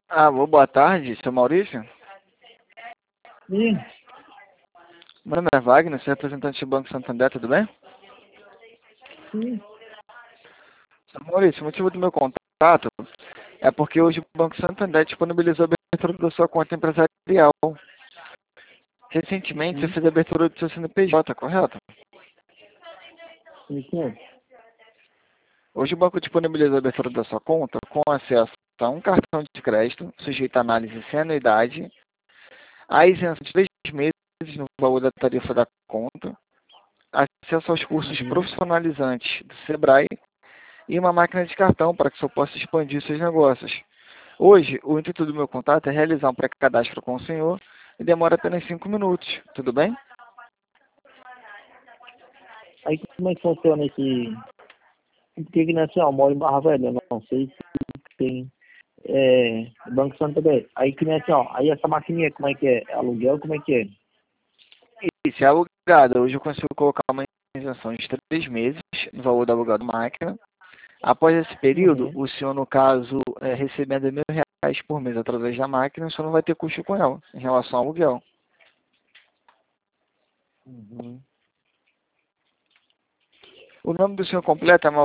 Boa tarde, seu Maurício. Sim, Meu nome é Wagner, sou representante do Banco Santander, tudo bem? sim. Seu Maurício, o motivo do meu contato é porque hoje o Banco Santander disponibilizou a abertura da sua conta empresarial. Recentemente você Uhum. fez a abertura do seu CNPJ, correto? Isso. Hoje o banco disponibilizou a abertura da sua conta com acesso a um cartão de crédito, sujeito a análise sem anuidade, a isenção de 3 meses no valor da tarifa da conta, acesso aos cursos Uhum. profissionalizantes do Sebrae e uma máquina de cartão para que o senhor possa expandir seus negócios. Hoje, o intuito do meu contato é realizar um pré-cadastro com o senhor e demora apenas 5 minutos, tudo bem? Aí como é que funciona esse. Porque aqui assim, ó, eu moro em Barra Velha, eu não sei se tem Banco Santander. Aí que nem assim, ó, aí essa maquininha, como é que é? É aluguel, como é que é? Isso é alugado. Hoje eu consigo colocar uma isenção de 3 meses no valor do aluguel da máquina. Após esse período, Uhum. o senhor, no caso, recebendo R$ 1.000 por mês através da máquina, o senhor não vai ter custo com ela, em relação ao aluguel. Uhum. O nome do senhor completo é